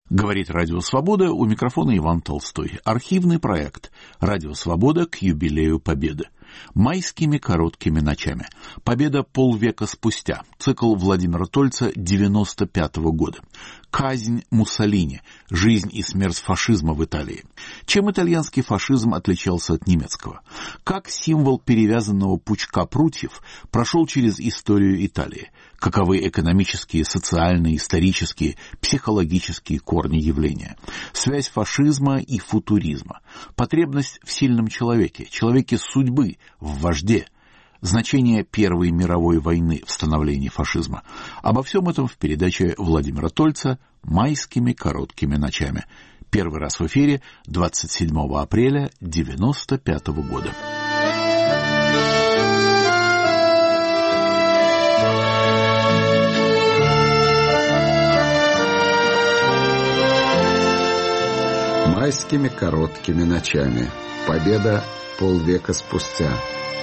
Говорит Радио Свобода, у микрофона Иван Толстой. Архивный проект «Радио Свобода» к юбилею Победы. Майскими короткими ночами. Победа полвека спустя. Цикл Владимира Тольца 95-го года. Казнь Муссолини. Жизнь и смерть фашизма в Италии. Чем итальянский фашизм отличался от немецкого? Как символ перевязанного пучка прутьев прошел через историю Италии? Каковы экономические, социальные, исторические, психологические корни явления? Связь фашизма и футуризма. Потребность в сильном человеке, человеке судьбы, в вожде. Значение Первой мировой войны в становлении фашизма. Обо всем этом в передаче Владимира Тольца «Майскими короткими ночами». Первый раз в эфире 27 апреля 1995 года. Майскими короткими ночами. Победа полвека спустя.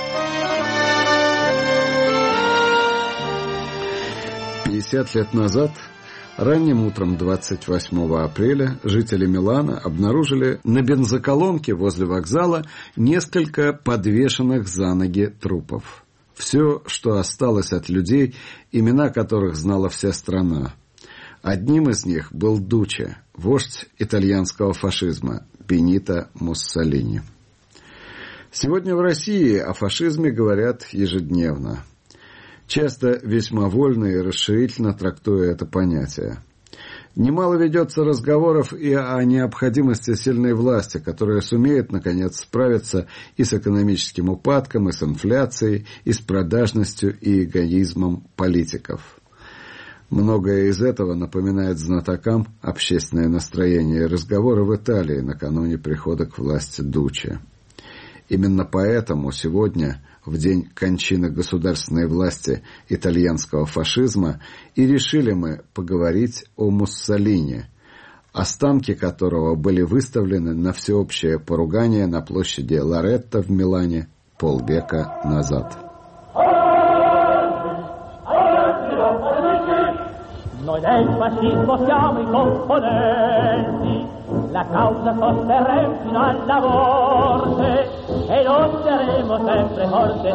«50 лет назад, ранним утром 28 апреля, жители Милана обнаружили на бензоколонке возле вокзала несколько подвешенных за ноги трупов. Все, что осталось от людей, имена которых знала вся страна. Одним из них был Дучче, вождь итальянского фашизма, Бенито Муссолини. Сегодня в России о фашизме говорят ежедневно. Часто весьма вольно и расширительно трактуя это понятие. Немало ведется разговоров и о необходимости сильной власти, которая сумеет, наконец, справиться и с экономическим упадком, и с инфляцией, и с продажностью и эгоизмом политиков. Многое из этого напоминает знатокам общественное настроение и разговоры в Италии накануне прихода к власти Дучче. Именно поэтому сегодня, в день кончины государственной власти итальянского фашизма, и решили мы поговорить о Муссолини, останки которого были выставлены на всеобщее поругание на площади Лоретто в Милане полвека назад. Noi del fascismo siamo i componenti, la causa sosterremo fino alla morte e lotteremo sempre forte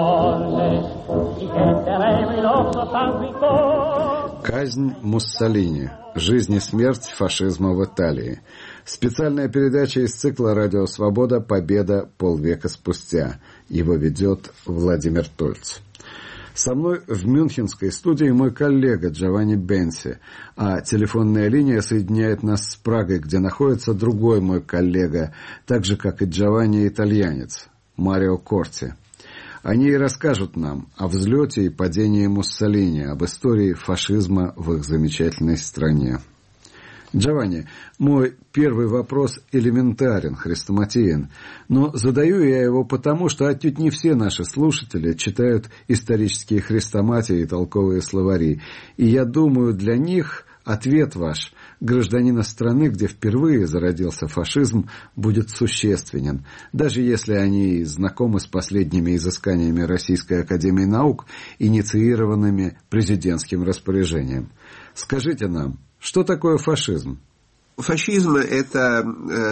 forte, difenderemo il nostro sangue in cuore. Казнь Муссолини. Жизнь и смерть фашизма в Италии. Специальная передача из цикла «Радио Свобода. Победа полвека спустя». Его ведет Владимир Тольц. Со мной в мюнхенской студии мой коллега Джованни Бенси, а телефонная линия соединяет нас с Прагой, где находится другой мой коллега, так же, как и Джованни, итальянец, Марио Корти. Они и расскажут нам о взлете и падении Муссолини, об истории фашизма в их замечательной стране. Джованни, мой первый вопрос элементарен, хрестоматиен, но задаю я его потому, что отнюдь не все наши слушатели читают исторические хрестоматии и толковые словари, и я думаю, для них ответ ваш, гражданина страны, где впервые зародился фашизм, будет существенен, даже если они знакомы с последними изысканиями Российской академии наук, инициированными президентским распоряжением. Скажите нам, что такое фашизм? Фашизм – это,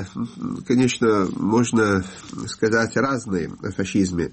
конечно, можно сказать разное о фашизме.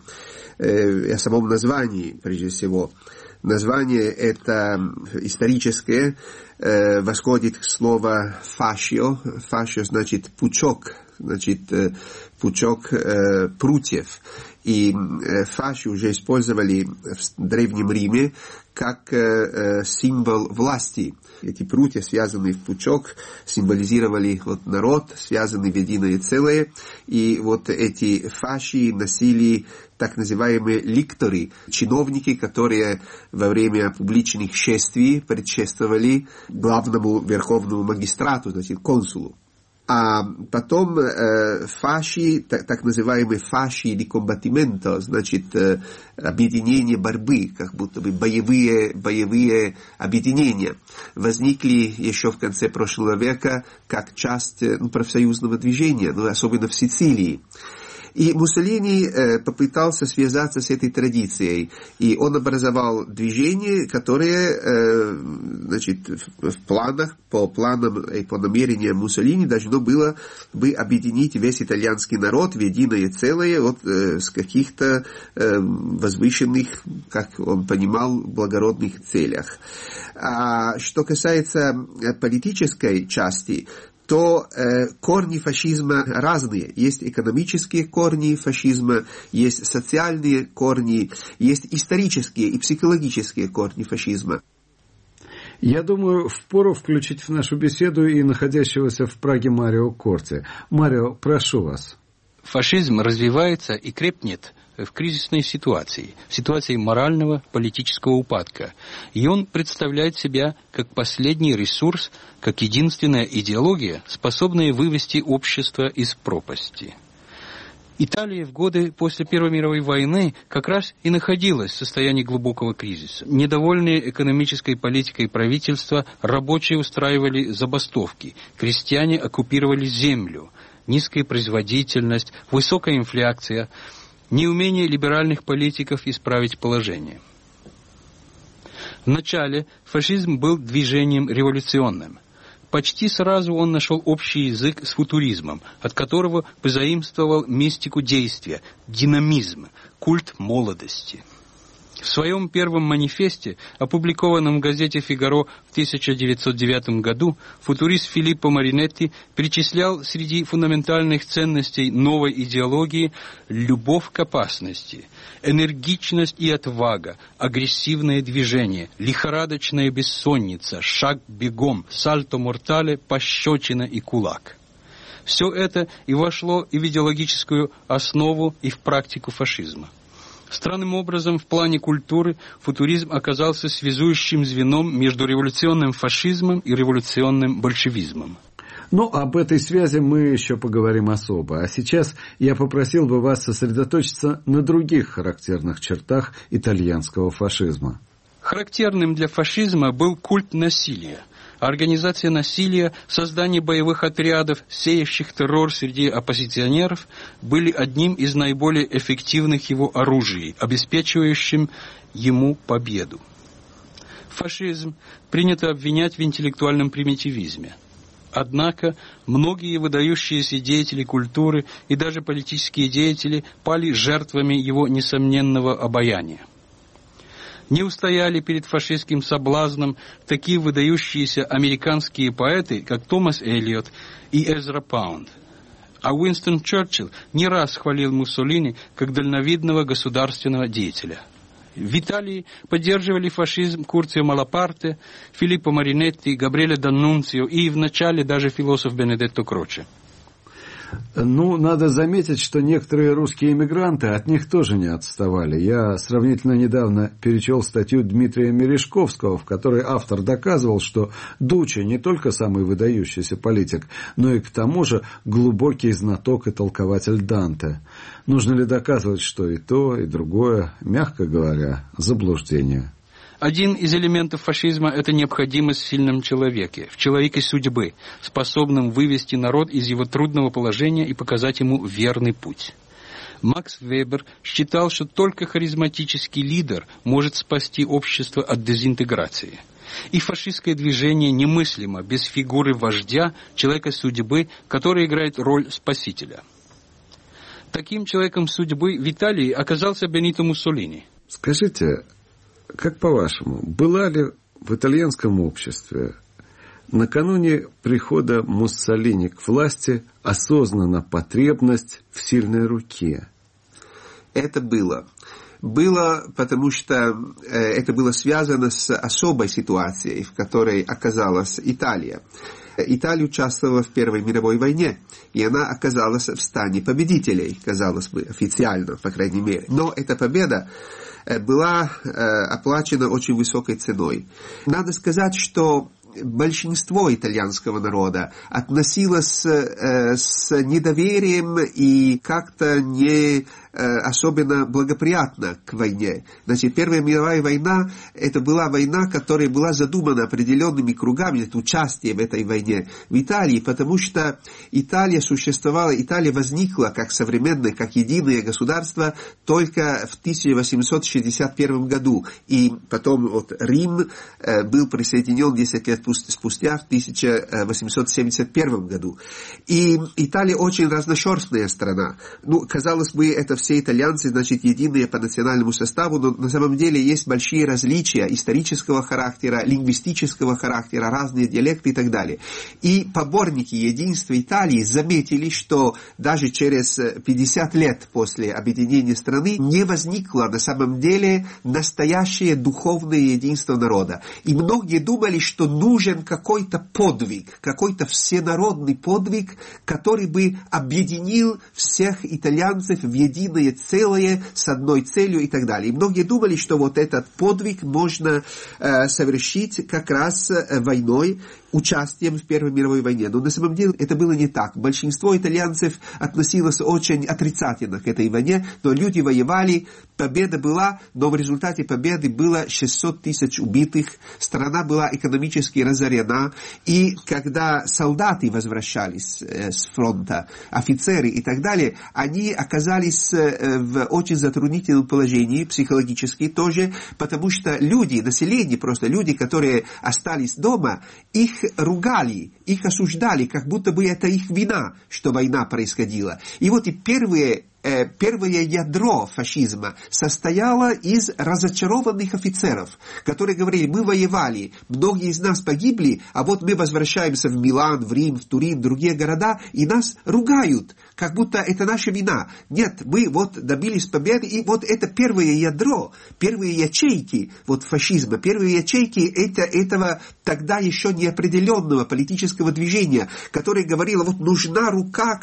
О самом названии, прежде всего. Название это историческое, восходит к слову «фашио». «Фашио» значит «пучок», значит «пучок прутьев». И фаши уже использовали в Древнем Риме как символ власти. Эти прутья, связанные в пучок, символизировали народ, связанный в единое целое. И эти фаши носили так называемые ликторы, чиновники, которые во время публичных шествий предшествовали главному верховному магистрату, значит, консулу. А потом фаши, так называемые фаши di combattimento, значит, объединение борьбы, как будто бы боевые объединения, возникли еще в конце прошлого века как часть профсоюзного движения, особенно в Сицилии. И Муссолини попытался связаться с этой традицией, и он образовал движение, которое, значит, в планах, по планам и по намерениям Муссолини должно было бы объединить весь итальянский народ в единое целое вот, с каких-то возвышенных, как он понимал, благородных целях. А что касается политической части, то корни фашизма разные. Есть экономические корни фашизма, есть социальные корни, есть исторические и психологические корни фашизма. Я думаю, впору включить в нашу беседу и находящегося в Праге Марио Корти. Марио, прошу вас. Фашизм развивается и крепнет в кризисной ситуации, в ситуации морального, политического упадка. И он представляет себя как последний ресурс, как единственная идеология, способная вывести общество из пропасти. Италия в годы после Первой мировой войны как раз и находилась в состоянии глубокого кризиса. Недовольные экономической политикой правительства, рабочие устраивали забастовки, крестьяне оккупировали землю, низкая производительность, высокая инфляция, неумение либеральных политиков исправить положение. Вначале фашизм был движением революционным. Почти сразу он нашел общий язык с футуризмом, от которого позаимствовал мистику действия, динамизм, культ молодости. В своем первом манифесте, опубликованном в газете «Фигаро» в 1909 году, футурист Филиппо Маринетти перечислял среди фундаментальных ценностей новой идеологии любовь к опасности, энергичность и отвага, агрессивное движение, лихорадочная бессонница, шаг бегом, сальто мортале, пощечина и кулак. Все это и вошло и в идеологическую основу, и в практику фашизма. Странным образом, в плане культуры футуризм оказался связующим звеном между революционным фашизмом и революционным большевизмом. Ну, об этой связи мы еще поговорим особо. А сейчас я попросил бы вас сосредоточиться на других характерных чертах итальянского фашизма. Характерным для фашизма был культ насилия. Организация насилия, создание боевых отрядов, сеявших террор среди оппозиционеров, были одним из наиболее эффективных его оружий, обеспечивающим ему победу. Фашизм принято обвинять в интеллектуальном примитивизме. Однако многие выдающиеся деятели культуры и даже политические деятели пали жертвами его несомненного обаяния. Не устояли перед фашистским соблазном такие выдающиеся американские поэты, как Томас Эллиот и Эзра Паунд. А Уинстон Черчилль не раз хвалил Муссолини как дальновидного государственного деятеля. В Италии поддерживали фашизм Курцио Малапарте, Филиппо Маринетти, Габриэле Даннунцио и в начале даже философ Бенедетто Кроче. Ну, надо заметить, что некоторые русские эмигранты от них тоже не отставали. Я сравнительно недавно перечел статью Дмитрия Мережковского, в которой автор доказывал, что Дуччи не только самый выдающийся политик, но и к тому же глубокий знаток и толкователь Данте. Нужно ли доказывать, что и то, и другое, мягко говоря, заблуждение? Один из элементов фашизма – это необходимость в сильном человеке, в человеке судьбы, способном вывести народ из его трудного положения и показать ему верный путь. Макс Вебер считал, что только харизматический лидер может спасти общество от дезинтеграции. И фашистское движение немыслимо без фигуры вождя, человека судьбы, который играет роль спасителя. Таким человеком судьбы в Италии оказался Бенито Муссолини. Скажите, как по-вашему, была ли в итальянском обществе накануне прихода Муссолини к власти осознана потребность в сильной руке? Это было. Было, потому что это было связано с особой ситуацией, в которой оказалась Италия. Италия участвовала в Первой мировой войне, и она оказалась в стане победителей, казалось бы, официально, по крайней мере. Но эта победа была оплачена очень высокой ценой. Надо сказать, что большинство итальянского народа относилось с недоверием и как-то не особенно благоприятна к войне. Значит, Первая мировая война, это была война, которая была задумана определенными кругами, это участие в этой войне в Италии, потому что Италия существовала, Италия возникла как современное, как единое государство только в 1861 году. И потом вот Рим был присоединен 10 лет спустя, в 1871 году. И Италия очень разношерстная страна. Ну, казалось бы, это все итальянцы, значит, единые по национальному составу, но на самом деле есть большие различия исторического характера, лингвистического характера, разные диалекты и так далее. И поборники единства Италии заметили, что даже через 50 лет после объединения страны не возникло на самом деле настоящее духовное единство народа. И многие думали, что нужен какой-то подвиг, какой-то всенародный подвиг, который бы объединил всех итальянцев в единое целое с одной целью и так далее. И многие думали, что вот этот подвиг можно совершить как раз войной, участием в Первой мировой войне. Но на самом деле это было не так. Большинство итальянцев относилось очень отрицательно к этой войне, но люди воевали, победа была, но в результате победы было 600 тысяч убитых, страна была экономически разорена, и когда солдаты возвращались с фронта, офицеры и так далее, они оказались в очень затруднительном положении, психологически тоже, потому что люди, население просто, люди, которые остались дома, их ругали, их осуждали, как будто бы это их вина, что война происходила. И вот и первое ядро фашизма состояло из разочарованных офицеров, которые говорили: мы воевали, многие из нас погибли, а вот мы возвращаемся в Милан, в Рим, в Турин, в другие города, и нас ругают, как будто это наша вина. Нет, мы вот добились победы, и вот это первое ядро, первые ячейки вот фашизма, первые ячейки этого тогда еще неопределенного политического движения, которое говорило: вот нужна рука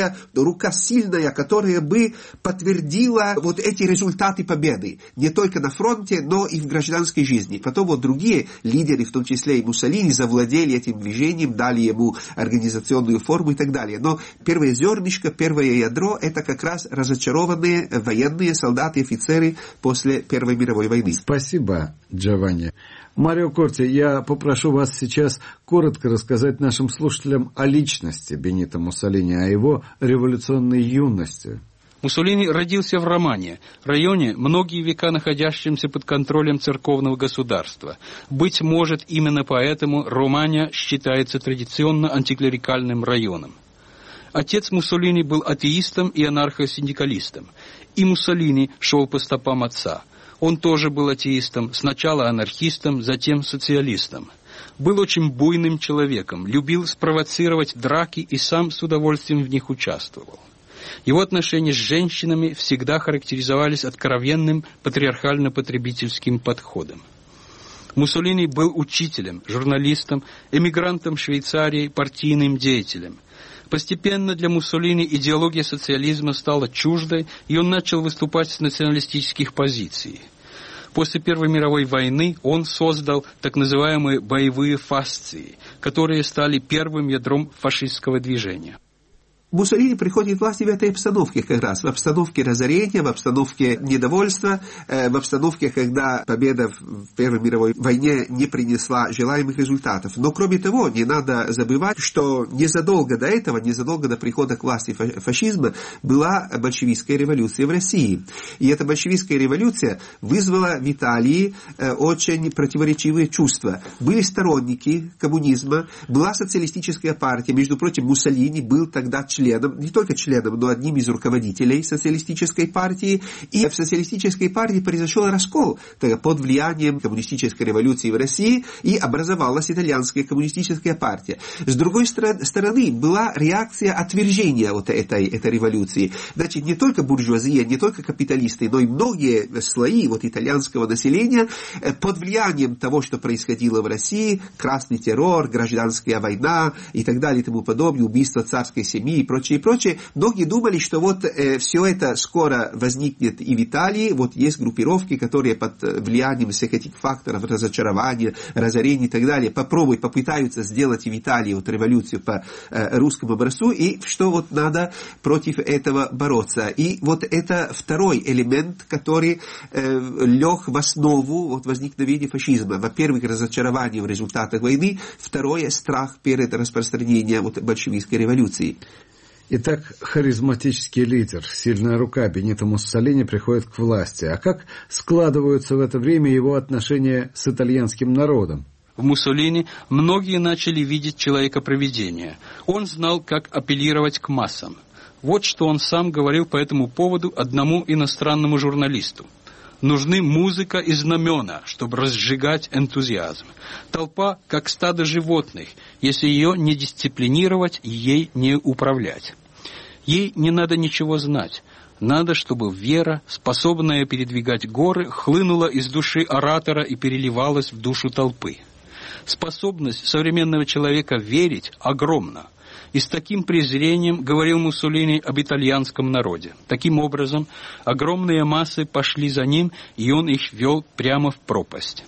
сильная, которая бы подтвердила вот эти результаты победы. Не только на фронте, но и в гражданской жизни. Потом вот другие лидеры, в том числе и Муссолини, завладели этим движением, дали ему организационную форму и так далее. Но первое зернышко, первое ядро – это как раз разочарованные военные солдаты, офицеры после Первой мировой войны. Спасибо, Джованни. Марио Корти, я попрошу вас сейчас коротко рассказать нашим слушателям о личности Бенито Муссолини, о его революционной юности. Муссолини родился в Романе, районе, многие века находящемся под контролем церковного государства. Быть может, именно поэтому Романья считается традиционно антиклерикальным районом. Отец Муссолини был атеистом и анархосиндикалистом, и Муссолини шел по стопам отца. Он тоже был атеистом, сначала анархистом, затем социалистом. Был очень буйным человеком, любил спровоцировать драки и сам с удовольствием в них участвовал. Его отношения с женщинами всегда характеризовались откровенным патриархально-потребительским подходом. Муссолини был учителем, журналистом, эмигрантом в Швейцарии, партийным деятелем. Постепенно для Муссолини идеология социализма стала чуждой, и он начал выступать с националистических позиций. После Первой мировой войны он создал так называемые боевые фасции, которые стали первым ядром фашистского движения. Муссолини приходит к власти в этой обстановке как раз, в обстановке разорения, в обстановке недовольства, в обстановке, когда победа в Первой мировой войне не принесла желаемых результатов. Но кроме того, не надо забывать, что незадолго до этого, незадолго до прихода к власти фашизма, была большевистская революция в России. И эта большевистская революция вызвала в Италии очень противоречивые чувства. Были сторонники коммунизма, была социалистическая партия, между прочим, Муссолини был тогда не только членом, но одним из руководителей социалистической партии. И в социалистической партии произошел раскол под влиянием коммунистической революции в России, и образовалась итальянская коммунистическая партия. С другой стороны, была реакция отвержения вот этой революции. Значит, не только буржуазия, не только капиталисты, но и многие слои вот итальянского населения под влиянием того, что происходило в России, красный террор, гражданская война и так далее и тому подобное, убийство царской семьи и прочее, и прочее. Многие думали, что вот все это скоро возникнет и в Италии. Вот есть группировки, которые под влиянием всех этих факторов, разочарования, разорения и так далее, попытаются сделать и в Италии вот революцию по русскому образцу, и что вот надо против этого бороться. И вот это второй элемент, который лег в основу вот возникновения фашизма. Во-первых, разочарование в результатах войны, второе, страх перед распространением вот большевистской революции. Итак, харизматический лидер, сильная рука Бенито Муссолини приходит к власти. А как складываются в это время его отношения с итальянским народом? В Муссолини многие начали видеть человека-провидения. Он знал, как апеллировать к массам. Вот что он сам говорил по этому поводу одному иностранному журналисту. Нужны музыка и знамена, чтобы разжигать энтузиазм. Толпа, как стадо животных, если ее не дисциплинировать, ей не управлять. Ей не надо ничего знать. Надо, чтобы вера, способная передвигать горы, хлынула из души оратора и переливалась в душу толпы. Способность современного человека верить огромна. И с таким презрением говорил Муссолини об итальянском народе. Таким образом, огромные массы пошли за ним, и он их вел прямо в пропасть.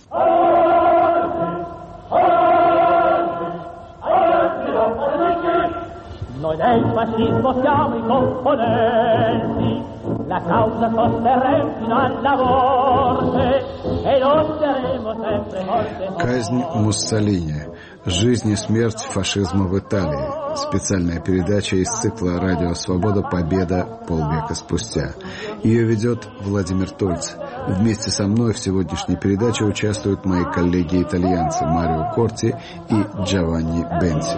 Казнь Муссолини. Жизнь и смерть фашизма в Италии. Специальная передача из цикла «Радио Свобода. Победа. Полвека спустя». Ее ведет Владимир Тольц. Вместе со мной в сегодняшней передаче участвуют мои коллеги-итальянцы Марио Корти и Джованни Бенси.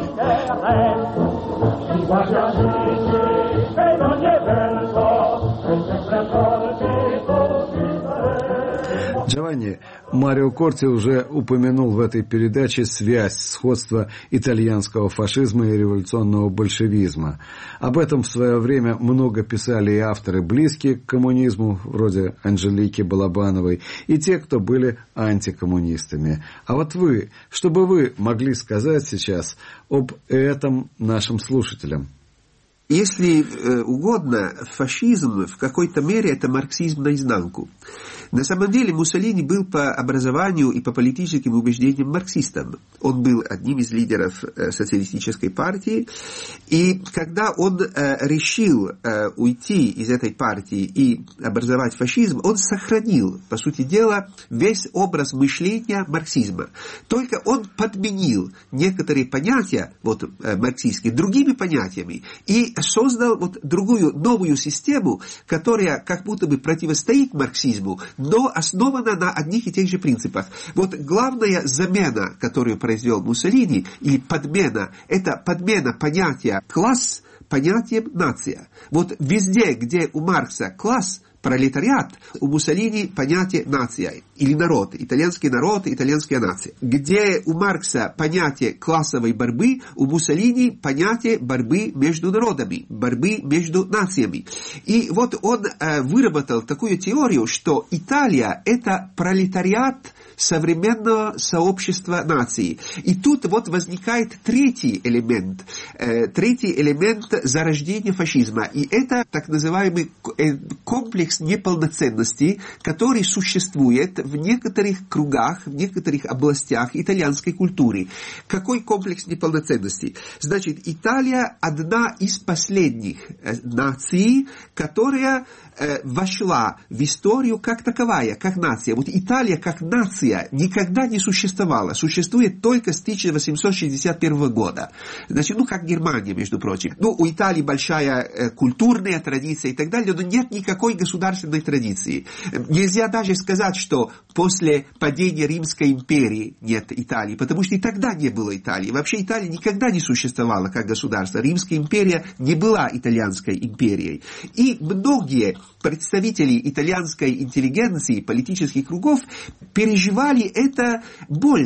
Джованни, Марио Корти уже упомянул в этой передаче связь, сходство итальянского фашизма и революционного большевизма. Об этом в свое время много писали и авторы, близкие к коммунизму, вроде Анжелики Балабановой, и те, кто были антикоммунистами. А вот вы, что бы вы могли сказать сейчас об этом нашим слушателям? Если угодно, фашизм в какой-то мере это марксизм наизнанку. На самом деле Муссолини был по образованию и по политическим убеждениям марксистом. Он был одним из лидеров социалистической партии. И когда он решил уйти из этой партии и образовать фашизм, он сохранил, по сути дела, весь образ мышления марксизма. Только он подменил некоторые понятия марксистские другими понятиями и создал другую, новую систему, которая как будто бы противостоит марксизму, но основана на одних и тех же принципах. Главная замена, которую произвел Муссолини, или подмена, это подмена понятия класс понятием нация. Везде, где у Маркса класс, пролетариат, у Муссолини понятие нация или народ, итальянская нация. Где у Маркса понятие классовой борьбы, у Муссолини понятие борьбы между народами, борьбы между нациями. И он выработал такую теорию, что Италия это пролетариат современного сообщества наций. И тут возникает третий элемент зарождения фашизма. И это так называемый комплекс неполноценности, который существует в некоторых кругах, в некоторых областях итальянской культуры. Какой комплекс неполноценности? Значит, Италия одна из последних наций, которая вошла в историю как таковая, как нация. Италия как нация никогда не существовала. Существует только с 1861 года. Значит, как Германия, между прочим. У Италии большая культурная традиция и так далее, но нет никакой государственной традиции. Нельзя даже сказать, что после падения Римской империи нет Италии, потому что и тогда не было Италии. Вообще Италия никогда не существовала как государство. Римская империя не была итальянской империей. И многие представители итальянской интеллигенции, политических кругов переживали это больно,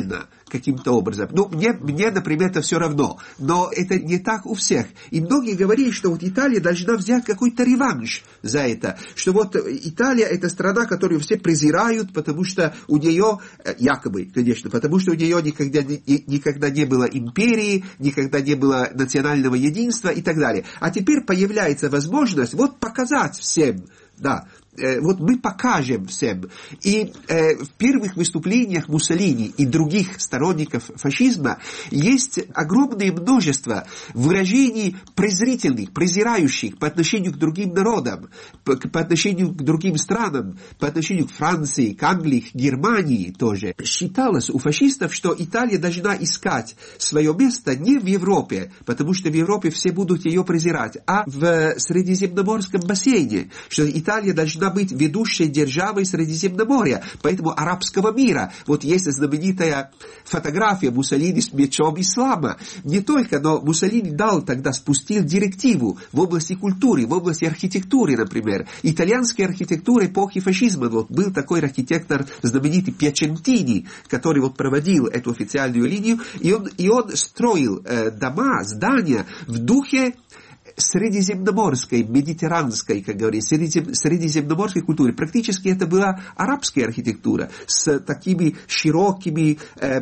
каким-то образом. Ну, мне, например, это все равно. Но это не так у всех. И многие говорили, что вот Италия должна взять какой-то реванш за это. Что вот Италия — это страна, которую все презирают, потому что у нее, якобы, конечно, потому что у нее никогда не было империи, никогда не было национального единства и так далее. А теперь появляется возможность вот показать всем, да, вот мы покажем всем. И в первых выступлениях Муссолини и других сторонников фашизма есть огромное множество выражений презрительных, презирающих по отношению к другим народам, по отношению к другим странам, по отношению к Франции, к Англии, к Германии тоже. Считалось у фашистов, что Италия должна искать свое место не в Европе, потому что в Европе все будут ее презирать, а в Средиземноморском бассейне, что Италия должна быть ведущей державой Средиземноморья, поэтому арабского мира. Вот есть знаменитая фотография Муссолини с мечом ислама. Не только, но Муссолини спустил директиву в области культуры, в области архитектуры, например. Итальянская архитектура эпохи фашизма. Вот был такой архитектор знаменитый Пьячентини, который вот проводил эту официальную линию, и он строил дома, здания в духе средиземноморской, медитеранской, как говорится, средиземноморской культуры. Практически это была арабская архитектура с такими широкими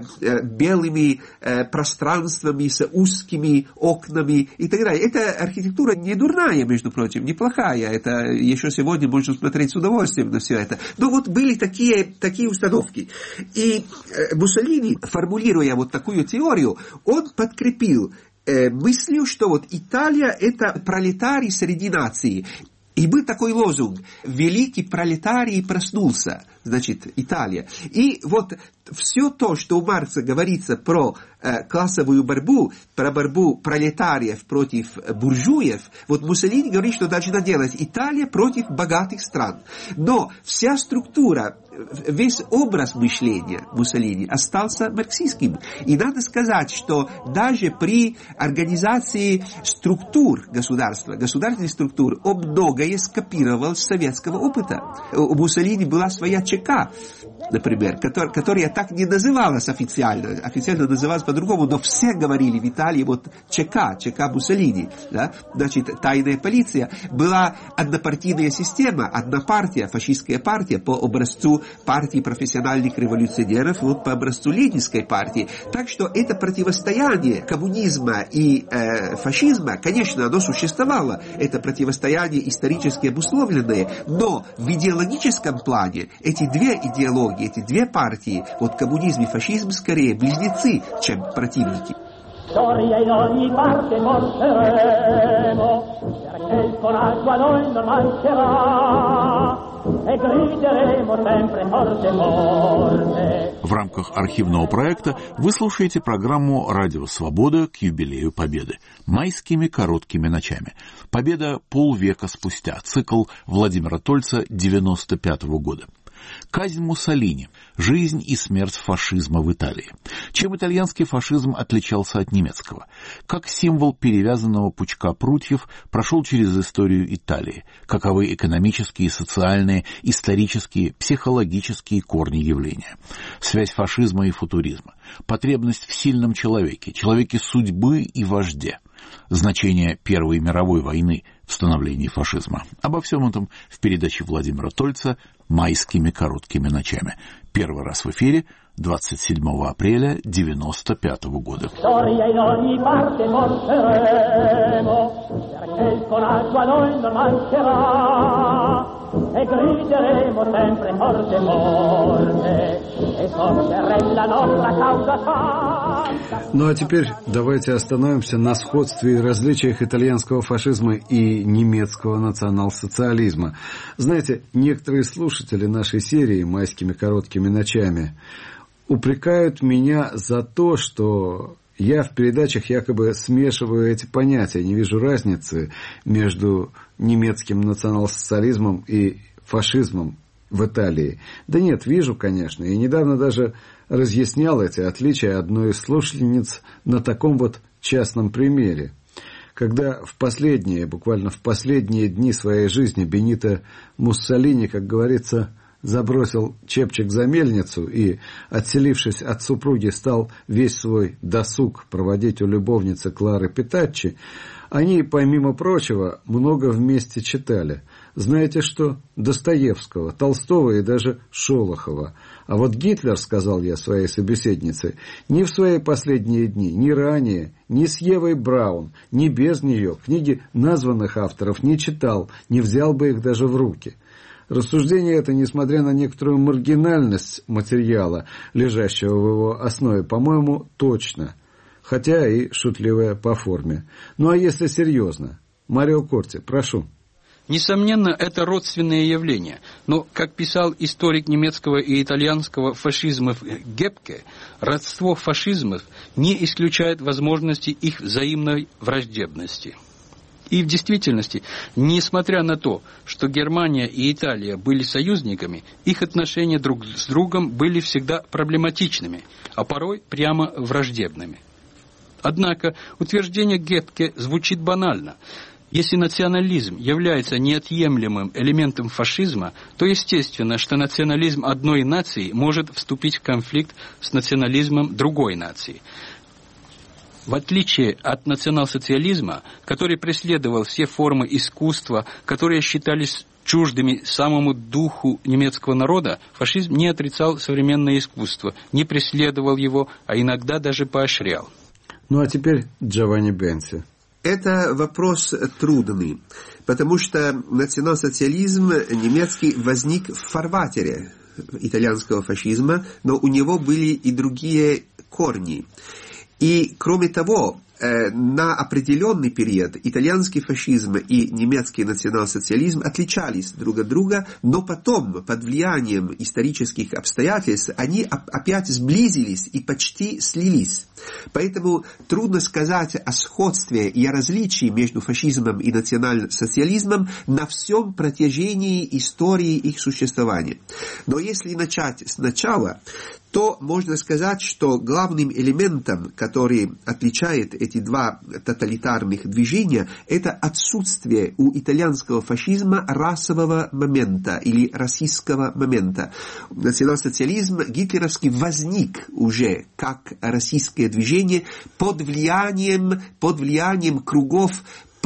белыми пространствами, с узкими окнами и так далее. Эта архитектура не дурная, между прочим, неплохая. Это еще сегодня можно смотреть с удовольствием на все это. Но вот были такие установки. И Муссолини, формулируя вот такую теорию, он подкрепил мыслью, что вот Италия — это пролетарий среди наций. И был такой лозунг: «Великий пролетарий проснулся», значит, Италия. И вот все то, что у Маркса говорится про классовую борьбу, про борьбу пролетариев против буржуев, вот Муссолини говорит, что должна делать Италия против богатых стран. Но вся структура, весь образ мышления Муссолини остался марксистским. И надо сказать, что даже при организации структур государства, государственных структур, он многое скопировал с советского опыта. У Муссолини была своя ЧК, например, которая так не называлась официально. Официально называлась по-другому, но все говорили в Италии вот ЧК Муссолини. Да? Значит, тайная полиция. Была однопартийная система, одна партия, фашистская партия, по образцу партии профессиональных революционеров, вот по образцу ленинской партии. Так что это противостояние коммунизма и фашизма, конечно, оно существовало. Это противостояние исторически обусловленное, но в идеологическом плане эти две идеологии, эти две партии, вот коммунизм и фашизм, скорее близнецы, чем противники. Storia in ogni parte porteremo, perché il coraggio a noi non mancherà, e grideremo sempre forte forte. В рамках архивного проекта вы слушаете программу «Радио Свобода» к юбилею Победы. Майскими короткими ночами. Победа полвека спустя. Цикл Владимира Тольца 95-го года. Казнь Муссолини. Жизнь и смерть фашизма в Италии. Чем итальянский фашизм отличался от немецкого? Как символ перевязанного пучка прутьев прошел через историю Италии? Каковы экономические, социальные, исторические, психологические корни явления? Связь фашизма и футуризма. Потребность в сильном человеке, человеке судьбы и вожде. Значение Первой мировой войны в становлении фашизма. Обо всем этом в передаче Владимира Тольца «Майскими короткими ночами». Первый раз в эфире 27 апреля 1995 года. E grideremo sempre forte forte e sosterremo la nostra causa santa. Ну а теперь давайте остановимся на сходстве и различиях итальянского фашизма и немецкого национал-социализма. Знаете, некоторые слушатели нашей серии «Майскими короткими ночами» упрекают меня за то, что я в передачах якобы смешиваю эти понятия, не вижу разницы между немецким национал-социализмом и фашизмом в Италии. Да нет, вижу, конечно, и недавно даже разъяснял эти отличия одной из слушательниц на таком вот частном примере. Когда буквально в последние дни своей жизни Бенито Муссолини, как говорится, забросил чепчик за мельницу и, отселившись от супруги, стал весь свой досуг проводить у любовницы Клары Питаччи, они, помимо прочего, много вместе читали. Знаете что? Достоевского, Толстого и даже Шолохова. А вот Гитлер, сказал я своей собеседнице, ни в свои последние дни, ни ранее, ни с Евой Браун, ни без нее книги названных авторов не читал, не взял бы их даже в руки. Рассуждение это, несмотря на некоторую маргинальность материала, лежащего в его основе, по-моему, точно, хотя и шутливое по форме. Ну а если серьезно? Марио Корти, прошу. Несомненно, это родственные явления, но, как писал историк немецкого и итальянского фашизмов Гепке, родство фашизмов не исключает возможности их взаимной враждебности. И в действительности, несмотря на то, что Германия и Италия были союзниками, их отношения друг с другом были всегда проблематичными, а порой прямо враждебными. Однако утверждение Гепке звучит банально. Если национализм является неотъемлемым элементом фашизма, то естественно, что национализм одной нации может вступить в конфликт с национализмом другой нации. В отличие от национал-социализма, который преследовал все формы искусства, которые считались чуждыми самому духу немецкого народа, фашизм не отрицал современное искусство, не преследовал его, а иногда даже поощрял. Ну а теперь Джованни Бенси. Это вопрос трудный, потому что национал-социализм немецкий возник в фарватере итальянского фашизма, но у него были и другие корни. И, кроме того, на определенный период итальянский фашизм и немецкий национал-социализм отличались друг от друга, но потом, под влиянием исторических обстоятельств, они опять сблизились и почти слились. Поэтому трудно сказать о сходстве и о различии между фашизмом и национал-социализмом на всем протяжении истории их существования. Но если начать сначала, то можно сказать, что главным элементом, который отличает эти два тоталитарных движения, это отсутствие у итальянского фашизма расового момента или расистского момента. Национал-социализм гитлеровский возник уже как российское движение под влиянием кругов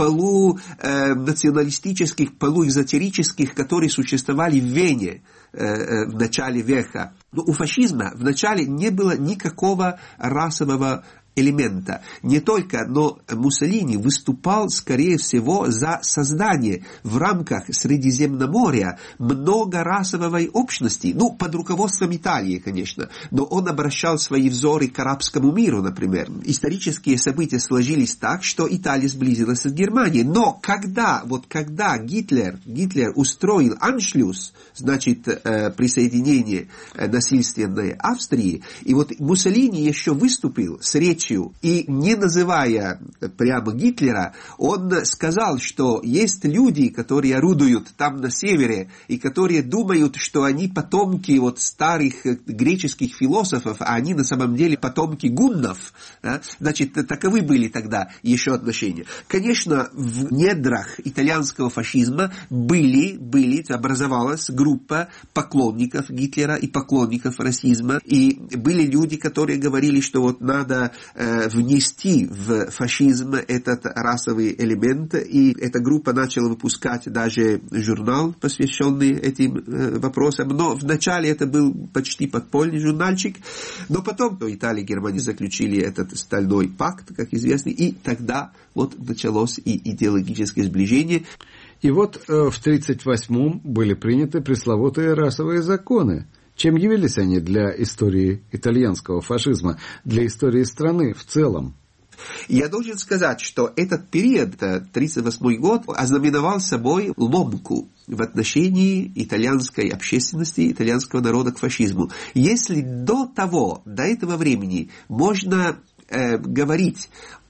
полунационалистических, полуэзотерических, которые существовали в Вене в начале века. Но у фашизма вначале не было никакого расового элемента. Не только, но Муссолини выступал, скорее всего, за создание в рамках Средиземноморья многорасовой общности, под руководством Италии, конечно, но он обращал свои взоры к арабскому миру, например. Исторические события сложились так, что Италия сблизилась с Германией, но когда Гитлер устроил аншлюс, значит, присоединение насильственной Австрии, и вот Муссолини еще выступил с речью, и не называя прямо Гитлера, он сказал, что есть люди, которые орудуют там на севере, и которые думают, что они потомки старых греческих философов, а они на самом деле потомки гуннов. Да? Значит, таковы были тогда еще отношения. Конечно, в недрах итальянского фашизма образовалась группа поклонников Гитлера и поклонников расизма, и были люди, которые говорили, что надо внести в фашизм этот расовый элемент, и эта группа начала выпускать даже журнал, посвященный этим вопросам, но вначале это был почти подпольный журнальчик, но потом Италия и Германия заключили этот стальной пакт, как известно, и тогда началось и идеологическое сближение. И в 1938-м были приняты пресловутые расовые законы. Чем явились они для истории итальянского фашизма, для истории страны в целом? Я должен сказать, что этот период, 1938 год, ознаменовал собой ломку в отношении итальянской общественности, итальянского народа к фашизму. Если до этого времени можно говорить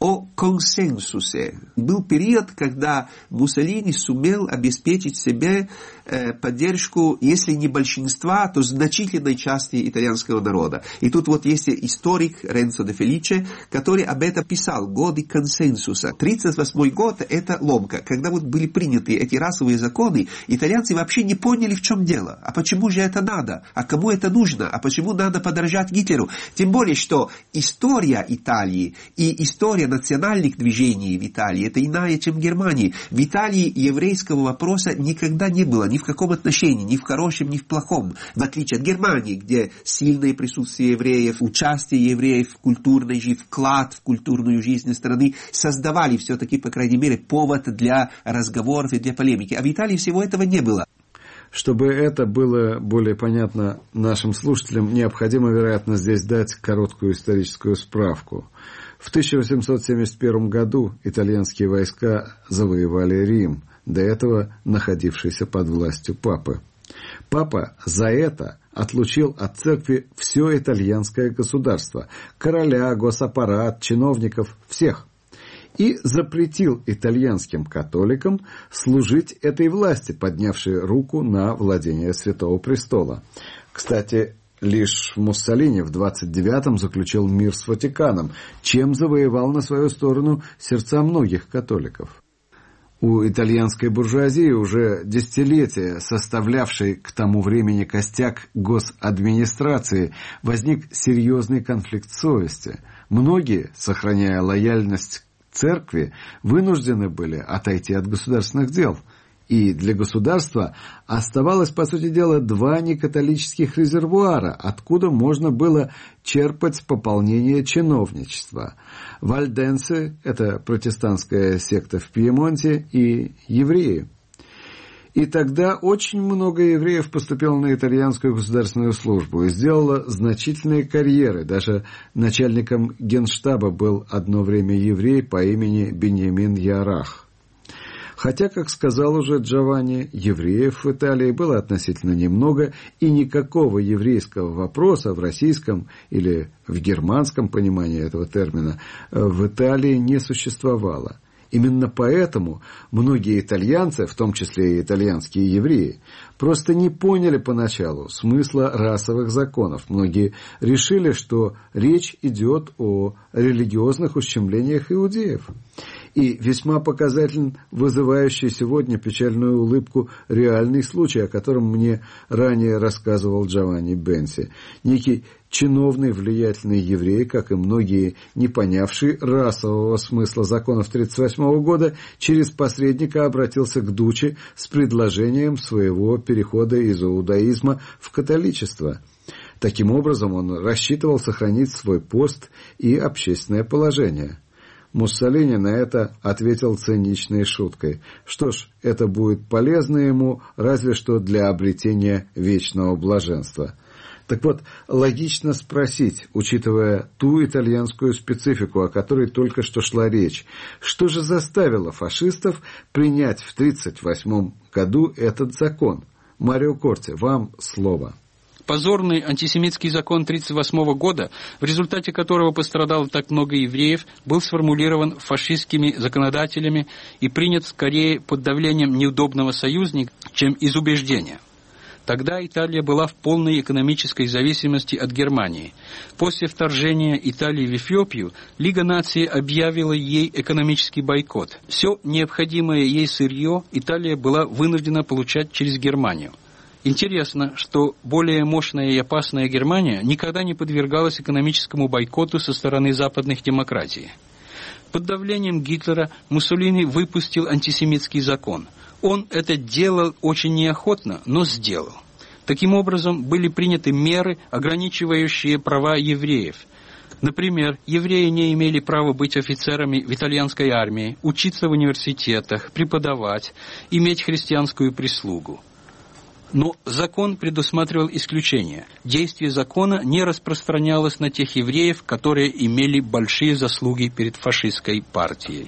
о консенсусе. Был период, когда Муссолини сумел обеспечить себе поддержку, если не большинства, то значительной части итальянского народа. И тут вот есть историк Ренцо де Феличе, который об этом писал, годы консенсуса. 1938 год – это ломка. Когда вот были приняты эти расовые законы, итальянцы вообще не поняли, в чем дело. А почему же это надо? А кому это нужно? А почему надо подражать Гитлеру? Тем более, что история Италии и история национальных движений в Италии – это иная, чем в Германии. В Италии еврейского вопроса никогда не было, ни в каком отношении, ни в хорошем, ни в плохом. В отличие от Германии, где сильное присутствие евреев, участие евреев в культурной жизни, вклад в культурную жизнь страны создавали все-таки, по крайней мере, повод для разговоров и для полемики. А в Италии всего этого не было. Чтобы это было более понятно нашим слушателям, необходимо, вероятно, здесь дать короткую историческую справку. В 1871 году итальянские войска завоевали Рим, до этого находившийся под властью папы. Папа за это отлучил от церкви все итальянское государство, короля, госаппарат, чиновников, всех, и запретил итальянским католикам служить этой власти, поднявшей руку на владение Святого Престола. Кстати, лишь Муссолини в 29-м заключил мир с Ватиканом, чем завоевал на свою сторону сердца многих католиков. У итальянской буржуазии, уже десятилетия составлявшей к тому времени костяк госадминистрации, возник серьезный конфликт совести. Многие, сохраняя лояльность к церкви, вынуждены были отойти от государственных дел. И для государства оставалось, по сути дела, два некатолических резервуара, откуда можно было черпать пополнение чиновничества. Вальденцы – это протестантская секта в Пьемонте, и евреи. И тогда очень много евреев поступило на итальянскую государственную службу и сделало значительные карьеры. Даже начальником генштаба был одно время еврей по имени Беньямин Ярах. Хотя, как сказал уже Джованни, евреев в Италии было относительно немного, и никакого еврейского вопроса в российском или в германском понимании этого термина в Италии не существовало. Именно поэтому многие итальянцы, в том числе и итальянские евреи, просто не поняли поначалу смысла расовых законов. Многие решили, что речь идет о религиозных ущемлениях иудеев. И весьма показателен вызывающий сегодня печальную улыбку реальный случай, о котором мне ранее рассказывал Джованни Бенси. Некий чиновный влиятельный еврей, как и многие не понявшие расового смысла законов 1938 года, через посредника обратился к Дуччи с предложением своего перехода из иудаизма в католичество. Таким образом, он рассчитывал сохранить свой пост и общественное положение. Муссолини на это ответил циничной шуткой. Что ж, это будет полезно ему, разве что для обретения вечного блаженства. Так вот, логично спросить, учитывая ту итальянскую специфику, о которой только что шла речь, что же заставило фашистов принять в 1938 году этот закон? Марио Корти, вам слово. Позорный антисемитский закон 1938 года, в результате которого пострадало так много евреев, был сформулирован фашистскими законодателями и принят скорее под давлением неудобного союзника, чем из убеждения. Тогда Италия была в полной экономической зависимости от Германии. После вторжения Италии в Эфиопию Лига наций объявила ей экономический бойкот. Все необходимое ей сырье Италия была вынуждена получать через Германию. Интересно, что более мощная и опасная Германия никогда не подвергалась экономическому бойкоту со стороны западных демократий. Под давлением Гитлера Муссолини выпустил антисемитский закон. Он это делал очень неохотно, но сделал. Таким образом, были приняты меры, ограничивающие права евреев. Например, евреи не имели права быть офицерами в итальянской армии, учиться в университетах, преподавать, иметь христианскую прислугу. Но закон предусматривал исключение. Действие закона не распространялось на тех евреев, которые имели большие заслуги перед фашистской партией.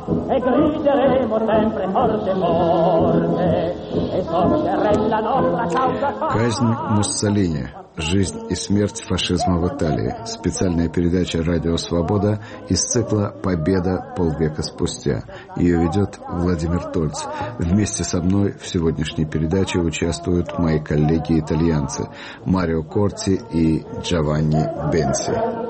e grideremo sempre forte forte e sofferrà la nostra causa. Казнь Муссолини. Жизнь и смерть фашизма в Италии. Специальная передача «Радио Свобода» из цикла «Победа полвека спустя». Ее ведет Владимир Тольц. Вместе со мной в сегодняшней передаче участвуют мои коллеги-итальянцы Марио Корти и Джованни Бенси.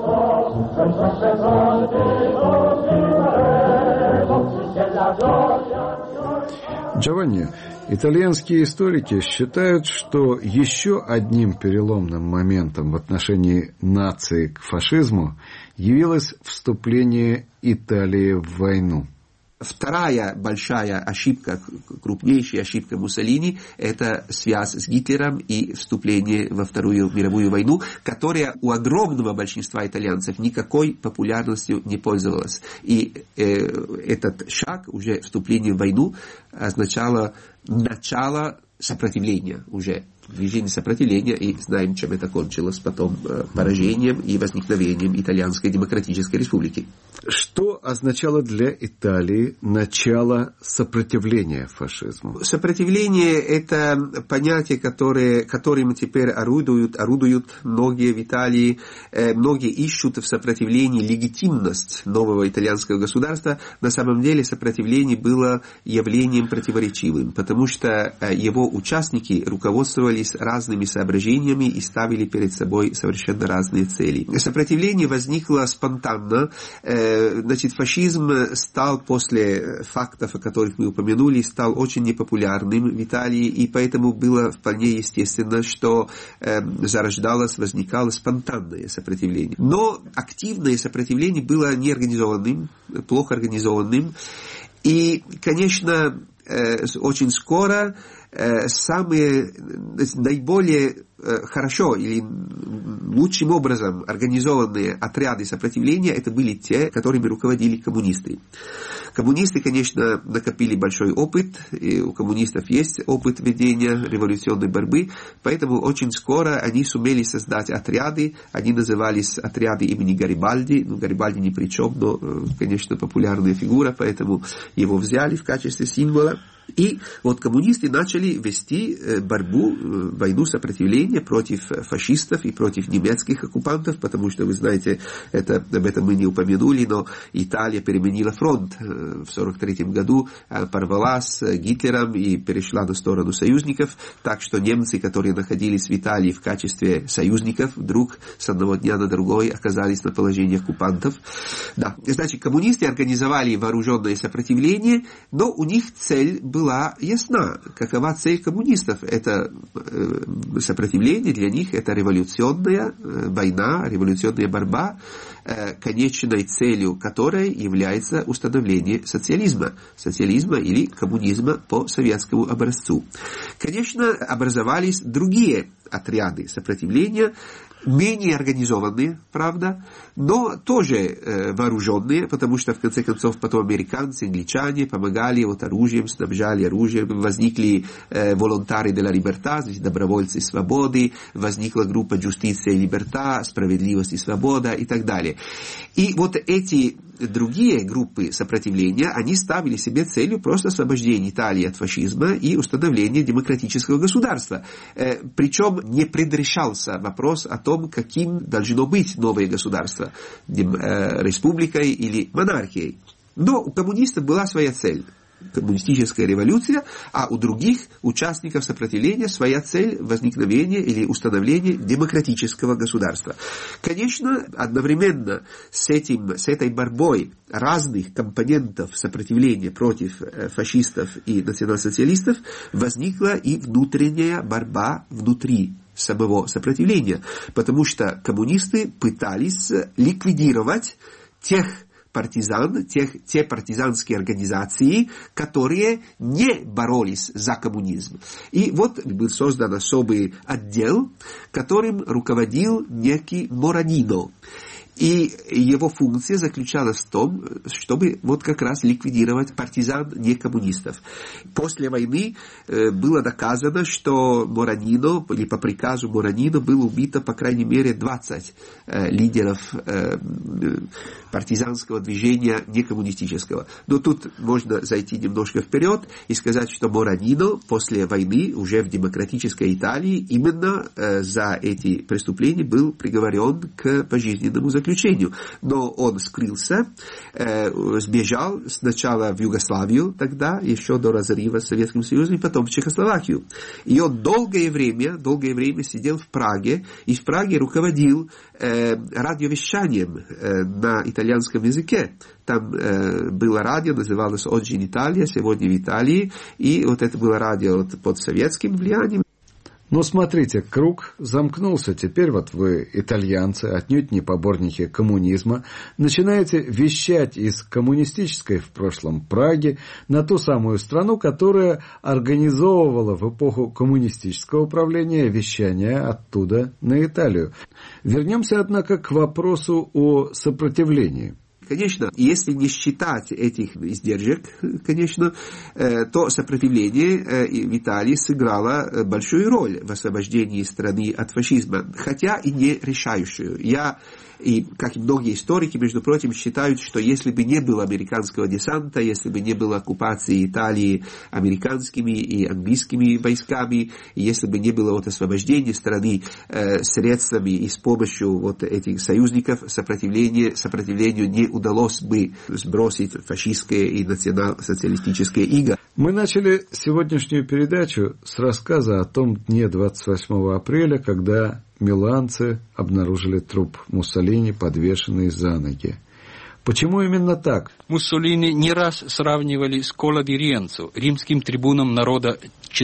Джованни, итальянские историки считают, что еще одним переломным моментом в отношении нации к фашизму явилось вступление Италии в войну. Вторая большая ошибка, крупнейшая ошибка Муссолини – это связь с Гитлером и вступление во Вторую мировую войну, которая у огромного большинства итальянцев никакой популярностью не пользовалась. И этот шаг, уже вступление в войну, означало начало сопротивления уже. Движение сопротивления, и знаем, чем это кончилось потом поражением и возникновением Итальянской Демократической Республики. Что означало для Италии начало сопротивления фашизму? Сопротивление – это понятие, которым теперь орудуют многие в Италии. Многие ищут в сопротивлении легитимность нового итальянского государства. На самом деле сопротивление было явлением противоречивым, потому что его участники руководствовались разными соображениями и ставили перед собой совершенно разные цели. Сопротивление возникло спонтанно. Значит, фашизм стал после фактов, о которых мы упомянули, стал очень непопулярным в Италии, и поэтому было вполне естественно, что возникало спонтанное сопротивление. Но активное сопротивление было неорганизованным, плохо организованным, и, конечно, очень скоро самые наиболее хорошо или лучшим образом организованные отряды сопротивления это были те, которыми руководили коммунисты. Коммунисты, конечно, накопили большой опыт, и у коммунистов есть опыт ведения революционной борьбы, поэтому очень скоро они сумели создать отряды, они назывались отряды имени Гарибальди. Гарибальди ни при чем, но, конечно, популярная фигура, поэтому его взяли в качестве символа. И вот коммунисты начали вести войну сопротивления против фашистов и против немецких оккупантов, потому что, вы знаете, об этом мы не упомянули, но Италия переменила фронт в 1943 году, порвалась с Гитлером и перешла на сторону союзников, так что немцы, которые находились в Италии в качестве союзников, вдруг с одного дня на другой оказались на положении оккупантов. Да, значит, коммунисты организовали вооруженное сопротивление, но у них цель была ясна. Какова цель коммунистов? Это сопротивление для них, это революционная война, революционная борьба, конечной целью которой является установление социализма или коммунизма по советскому образцу. Конечно, образовались другие отряды сопротивления, менее организованные, правда, но тоже вооруженные, потому что, в конце концов, потом американцы, англичане помогали оружием, снабжали оружием, возникли волонтари della libertà, добровольцы свободы, возникла группа Giustizia e Libertà, справедливость и свобода и так далее. И вот эти другие группы сопротивления, они ставили себе целью просто освобождение Италии от фашизма и установление демократического государства. Причем не предрешался вопрос о том, каким должно быть новое государство, республикой или монархией. Но у коммунистов была своя цель. Коммунистическая революция, а у других участников сопротивления своя цель возникновения или установления демократического государства. Конечно, одновременно с этой борьбой разных компонентов сопротивления против фашистов и национал-социалистов возникла и внутренняя борьба внутри самого сопротивления, потому что коммунисты пытались ликвидировать те партизанские организации, которые не боролись за коммунизм. И вот был создан особый отдел, которым руководил некий Моранино. И его функция заключалась в том, чтобы вот как раз ликвидировать партизан некоммунистов. После войны было доказано, что Моранино, или по приказу Моранино, было убито по крайней мере 20 лидеров партизанского движения некоммунистического. Но тут можно зайти немножко вперед и сказать, что Моранино после войны уже в демократической Италии именно за эти преступления был приговорен к пожизненному заключению. Но он скрылся, сбежал сначала в Югославию тогда, еще до разрыва с Советским Союзом, и потом в Чехословакию. И он долгое время сидел в Праге, и в Праге руководил радиовещанием на итальянском языке. Там было радио, называлось «Oggi in Italia», «Сегодня в Италии», и вот это было радио под советским влиянием. Но смотрите, круг замкнулся. Теперь вот вы, итальянцы, отнюдь не поборники коммунизма, начинаете вещать из коммунистической в прошлом Праги на ту самую страну, которая организовывала в эпоху коммунистического управления вещание оттуда на Италию. Вернемся, однако, к вопросу о сопротивлении. Конечно, если не считать этих издержек, конечно, то сопротивление в Италии сыграло большую роль в освобождении страны от фашизма, хотя и не решающую. И, как и многие историки, между прочим, считают, что если бы не было американского десанта, если бы не было оккупации Италии американскими и английскими войсками, если бы не было вот освобождения страны средствами и с помощью вот этих союзников, сопротивлению не удалось бы сбросить фашистское и национал-социалистическое иго. Мы начали сегодняшнюю передачу с рассказа о том дне 28 апреля, когда миланцы обнаружили труп Муссолини, подвешенный за ноги. Почему именно так? Муссолини не раз сравнивали с Кола ди Риенцо, римским трибуном народа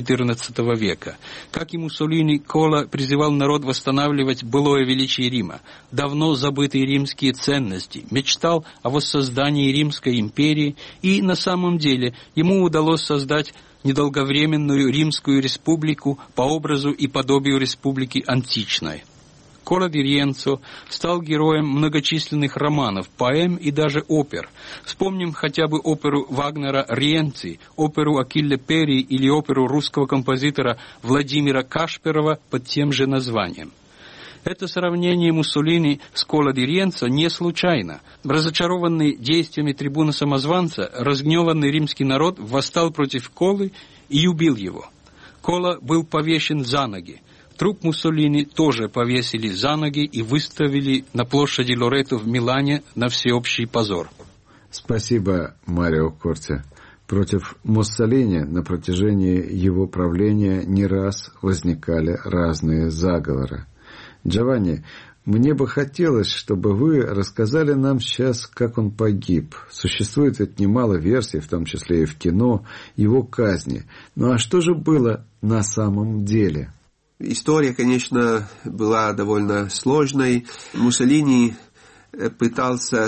XIV века. Как и Муссолини, Кола призывал народ восстанавливать былое величие Рима, давно забытые римские ценности, мечтал о воссоздании Римской империи, и на самом деле ему удалось создать недолговременную Римскую республику по образу и подобию республики античной. Кола ди Риенцо стал героем многочисленных романов, поэм и даже опер. Вспомним хотя бы оперу Вагнера «Риенци», оперу Акилле Перри или оперу русского композитора Владимира Кашперова под тем же названием. Это сравнение Муссолини с Кола ди Риенцо не случайно. Разочарованный действиями трибуна-самозванца, разгневанный римский народ восстал против Колы и убил его. Кола был повешен за ноги. Труп Муссолини тоже повесили за ноги и выставили на площади Лоретто в Милане на всеобщий позор. Спасибо, Марио Корти. Против Муссолини на протяжении его правления не раз возникали разные заговоры. Джованни, мне бы хотелось, чтобы вы рассказали нам сейчас, как он погиб. Существует ведь немало версий, в том числе и в кино, его казни. Ну а что же было на самом деле? История, конечно, была довольно сложной. Муссолини пытался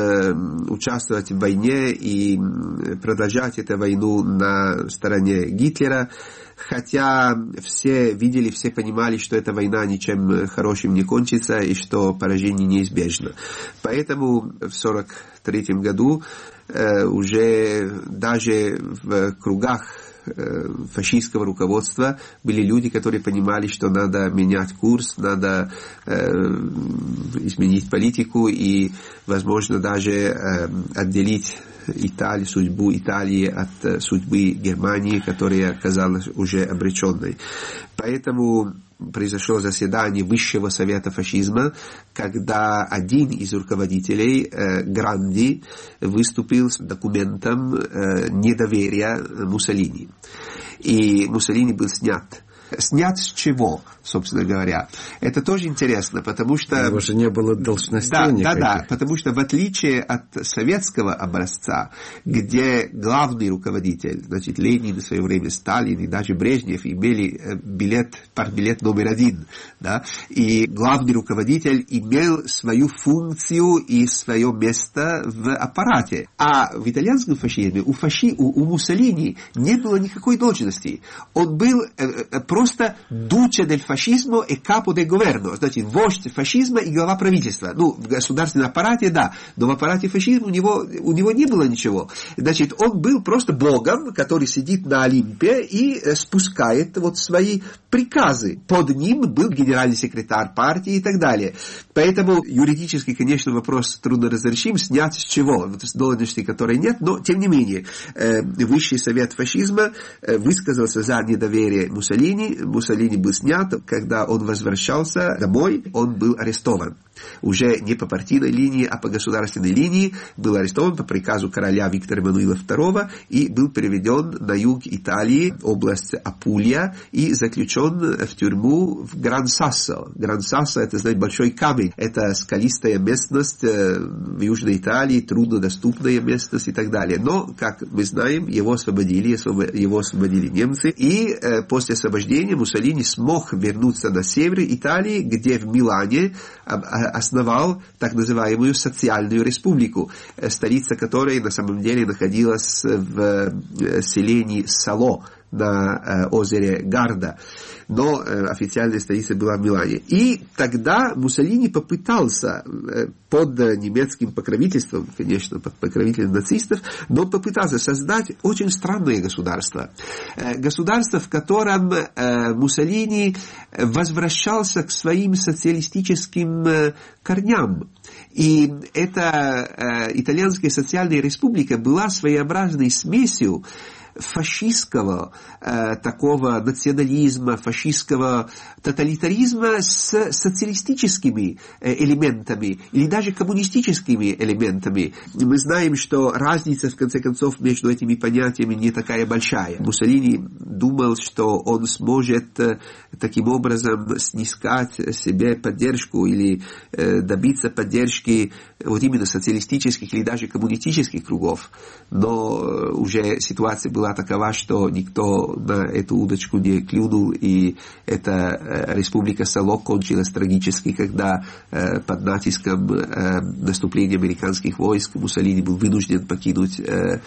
участвовать в войне и продолжать эту войну на стороне Гитлера, хотя все видели, все понимали, что эта война ничем хорошим не кончится и что поражение неизбежно. Поэтому в 1943 году уже даже в кругах фашистского руководства были люди, которые понимали, что надо менять курс, надо изменить политику и, возможно, даже отделить судьбу Италии от судьбы Германии, которая оказалась уже обреченной. Поэтому произошло заседание Высшего совета фашизма, когда один из руководителей, Гранди, выступил с документом недоверия Муссолини. И Муссолини был снят. Снят с чего, собственно говоря? Это тоже интересно, потому что... Его же не было должностей никаких. Да, потому что в отличие от советского образца, где главный руководитель, значит, Ленин, в свое время Сталин и даже Брежнев имели партбилет номер 1, да, и главный руководитель имел свою функцию и свое место в аппарате. А в итальянском фашизме у Муссолини не было никакой должности. Он был просто «duce del fascismo e capo del governo», значит, вождь фашизма и глава правительства. Ну, в государственном аппарате, да, но в аппарате фашизма у него не было ничего. Значит, он был просто богом, который сидит на Олимпе и спускает вот свои приказы. Под ним был генеральный секретарь партии и так далее. Поэтому юридически, конечно, вопрос трудно разрешим, снять с чего? С должности, которой нет, но, тем не менее, Высший совет фашизма высказался за недоверие Муссолини. Муссолини был снят. Когда он возвращался домой, он был арестован. Уже не по партийной линии, а по государственной линии. Был арестован по приказу короля Виктора Эммануила II и был переведен на юг Италии, область Апулия, и заключен в тюрьму в Гран-Сассо. Гран-Сассо — это, знаете, большой камень. Это скалистая местность в Южной Италии, труднодоступная местность и так далее. Но, как мы знаем, его освободили немцы. И после освобождения Муссолини смог вернуться на север Италии, где в Милане основал так называемую социальную республику, столица которой на самом деле находилась в селении Сало на озере Гарда, но официальная столица была в Милане. И тогда Муссолини попытался под немецким покровительством, конечно, под покровительством нацистов, но попытался создать очень странное государство. Государство, в котором Муссолини возвращался к своим социалистическим корням. И эта итальянская социальная республика была своеобразной смесью фашистского такого национализма, фашистского тоталитаризма с социалистическими элементами или даже коммунистическими элементами. Мы знаем, что разница, в конце концов, между этими понятиями не такая большая. Муссолини думал, что он сможет таким образом снискать себе поддержку или добиться поддержки вот именно социалистических или даже коммунистических кругов. Но уже ситуация была такова, что никто на эту удочку не клюнул, и эта республика Сало кончилась трагически, когда под натиском наступления американских войск Муссолини был вынужден покинуть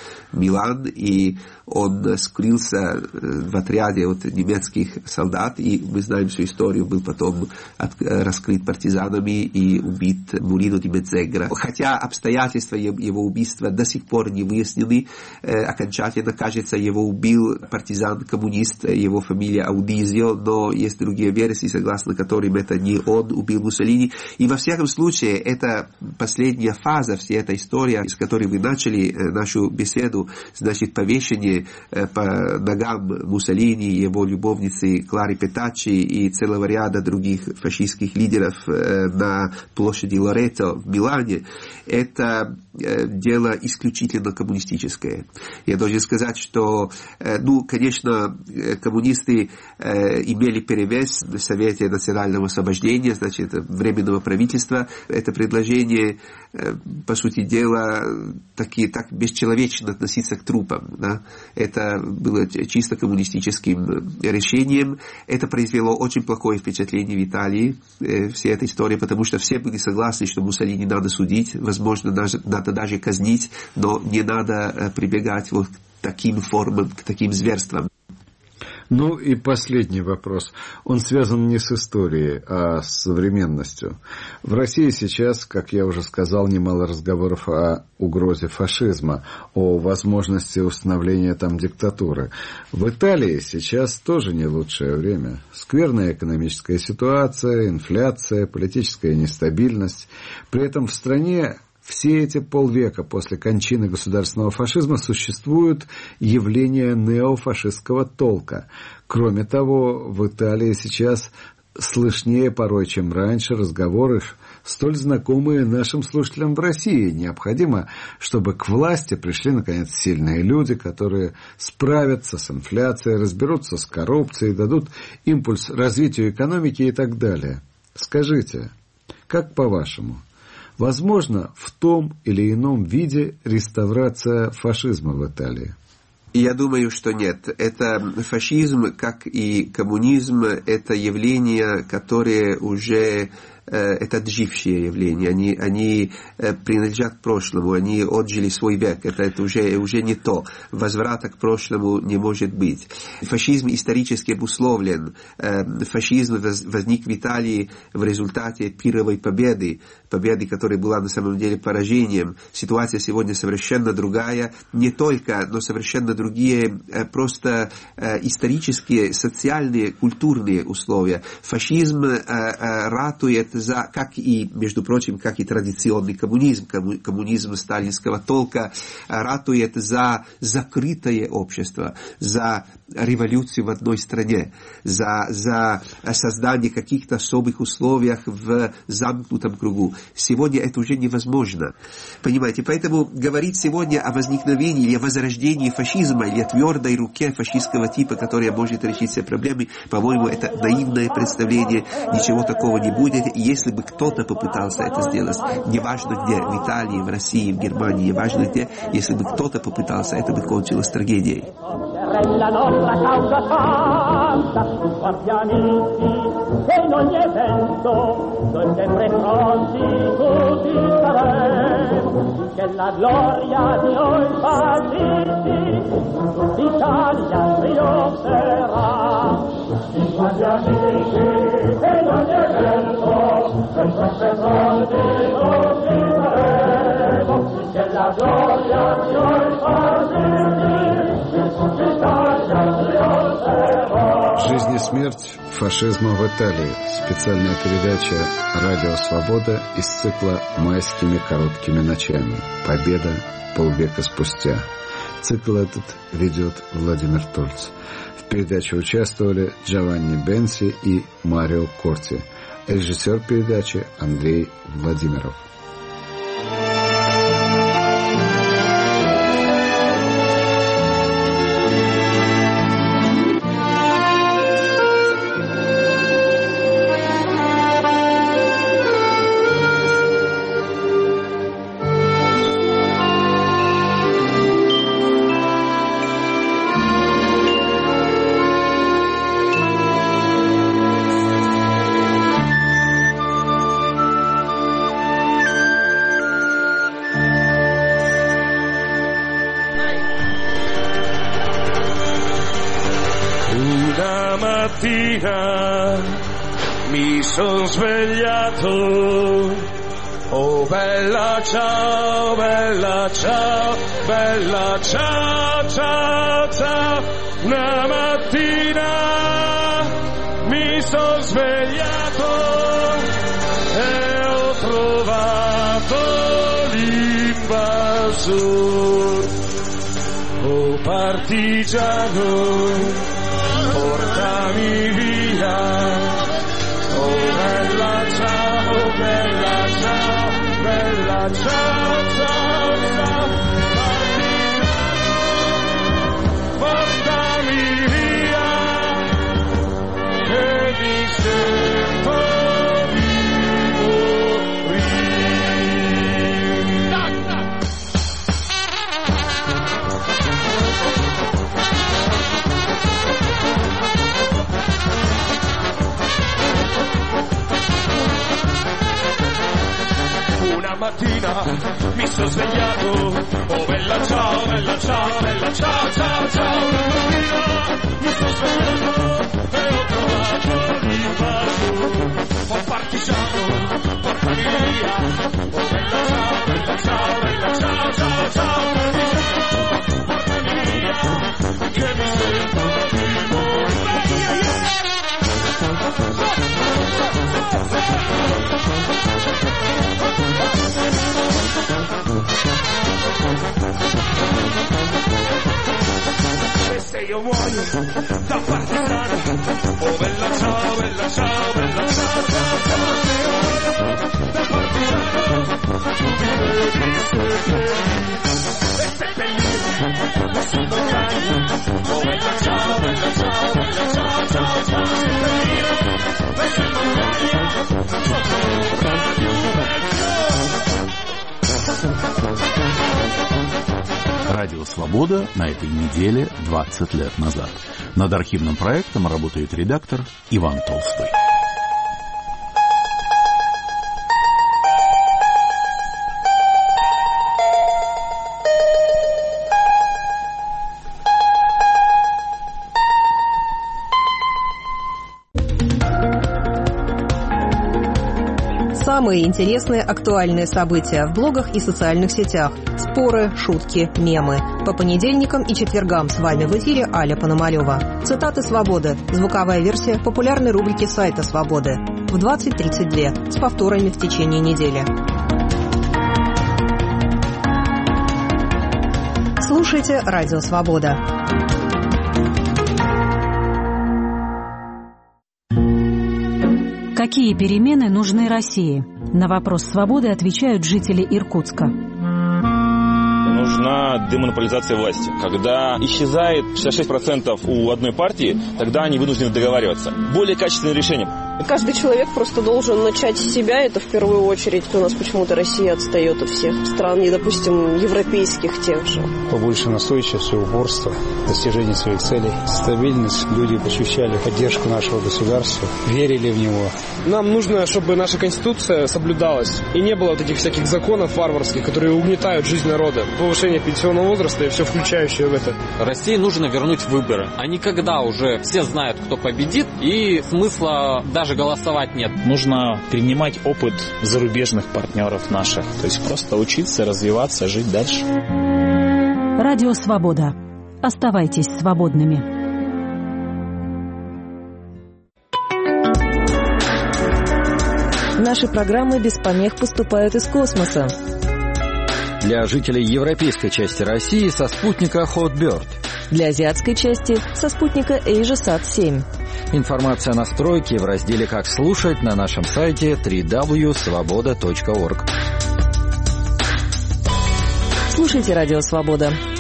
Милан, и он скрылся в отряде от немецких солдат, и мы знаем всю историю, был потом раскрыт партизанами и убит Мурино ди Меззегра. Хотя обстоятельства его убийства до сих пор не выяснены окончательно, кажется, его убил партизан-коммунист, его фамилия Аудизио, но есть другие версии, согласно которым это не он убил Муссолини. И во всяком случае, это последняя фаза, вся эта история, с которой вы начали нашу беседу, значит, повешение по ногам Муссолини, его любовницы Клары Петачи и целого ряда других фашистских лидеров на площади Лоретто в Милане, это дело исключительно коммунистическое. Я должен сказать, что, конечно, коммунисты имели перевес в Совете национального освобождения, значит, Временного правительства. Это предложение, по сути дела, так бесчеловечно относиться к трупам. Да? Это было чисто коммунистическим решением. Это произвело очень плохое впечатление в Италии, вся эта история, потому что все были согласны, что Муссолини надо судить, возможно, надо даже казнить, но не надо прибегать вот к таким формам, к таким зверствам. Ну и последний вопрос. Он связан не с историей, а с современностью. В России сейчас, как я уже сказал, немало разговоров о угрозе фашизма, о возможности установления там диктатуры. В Италии сейчас тоже не лучшее время. Скверная экономическая ситуация, инфляция, политическая нестабильность. При этом в стране все эти полвека после кончины государственного фашизма существуют явления неофашистского толка. Кроме того, в Италии сейчас слышнее порой, чем раньше, разговоры, столь знакомые нашим слушателям в России. Необходимо, чтобы к власти пришли, наконец, сильные люди, которые справятся с инфляцией, разберутся с коррупцией, дадут импульс развитию экономики и так далее. Скажите, как по-вашему, возможно в том или ином виде реставрация фашизма в Италии? Я думаю, что нет. Это фашизм, как и коммунизм, это явления, которые уже это отжившее явление, они принадлежат прошлому, они отжили свой век, это уже не то, возврата к прошлому не может быть. Фашизм исторически обусловлен, фашизм возник в Италии в результате пировой победы, которая была на самом деле поражением. Ситуация сегодня совершенно другая, не только, но совершенно другие просто исторические, социальные, культурные условия. Фашизм ратует за, как и, между прочим, как и традиционный коммунизм сталинского толка, ратует за закрытое общество, за революцию в одной стране, за создание каких-то особых условий в замкнутом кругу. Сегодня это уже невозможно. Понимаете, поэтому говорить сегодня о возникновении или о возрождении фашизма или о твердой руке фашистского типа, которая может решить все проблемы, по-моему, это наивное представление, ничего такого не будет. И если бы кто-то попытался это сделать, неважно где, в Италии, в России, в Германии, неважно где, если бы кто-то попытался, это бы кончилось трагедией. La nostra causa santa, forti amici, e in ogni evento noi sempre pronti tutti saremo, che la gloria di noi fascisti l'Italia trionferà. Forti amici, e in ogni evento noi sempre pronti tutti saremo, che la gloria di noi fascisti. «Жизнь и смерть фашизма в Италии». Специальная передача «Радио Свобода» из цикла «Майскими короткими ночами. Победа полвека спустя». Цикл этот ведет Владимир Тольц. В передаче участвовали Джованни Бенси и Марио Корти. Режиссер передачи Андрей Владимиров. Mi son svegliato, oh bella ciao, bella ciao, bella ciao, ciao, ciao. Una mattina mi son svegliato e ho trovato l'invasor. Oh partigiano, portami via. Oh bella ciao, bella ciao, bella ciao, ciao, ciao. Partigiano, portami via, che mi sento di morire. Una mattina mi sono svegliato, oh bella ciao, bella ciao, bella ciao, ciao, ciao. Una mattina mi sono svegliato e ho trovato l'invasore. Oh partigiano, portami via, oh bella ciao, bella ciao, bella ciao, ciao, ciao. Portami via, che mi sento di morire. E se io muoio da partigiano, oh bella ciao, bella ciao, bella ciao, ciao, ciao. Se io muoio da partigiano, giubilo di seppellire. E seppellire nessun montagna, oh bella ciao, bella ciao, bella ciao, ciao, ciao. Seppellire nessun montagna, sotto radio Радио «Свобода» на этой неделе 20 лет назад. Над архивным проектом работает редактор Иван Толстой. Самые интересные актуальные события в блогах и социальных сетях. Споры, шутки, мемы. По понедельникам и четвергам с вами в эфире Аля Пономарёва. Цитаты «Свободы». Звуковая версия популярной рубрики сайта «Свободы». В 20:32 с повторами в течение недели. Слушайте «Радио Свобода». Какие перемены нужны России? На вопрос «Свободы» отвечают жители Иркутска. Нужна демонополизация власти. Когда исчезает 66% у одной партии, тогда они вынуждены договариваться. Более качественное решение. Каждый человек просто должен начать с себя, это в первую очередь. У нас почему-то Россия отстает от всех стран, и, допустим, европейских тех же. Побольше настойчивости, упорства, достижения своих целей, стабильность. Люди ощущали поддержку нашего государства, верили в него. Нам нужно, чтобы наша Конституция соблюдалась, и не было вот этих всяких законов варварских, которые угнетают жизнь народа. Повышение пенсионного возраста и все включающее в это. России нужно вернуть выборы. А не когда уже все знают, кто победит, и смысла даже голосовать нет. Нужно перенимать опыт зарубежных партнеров наших. То есть просто учиться, развиваться, жить дальше. Радио Свобода. Оставайтесь свободными. Наши программы без помех поступают из космоса. Для жителей европейской части России со спутника Hotbird. Для азиатской части со спутника AsiaSat-7. Информация о настройке в разделе «Как слушать» на нашем сайте www.svoboda.org. Слушайте «Радио Свобода».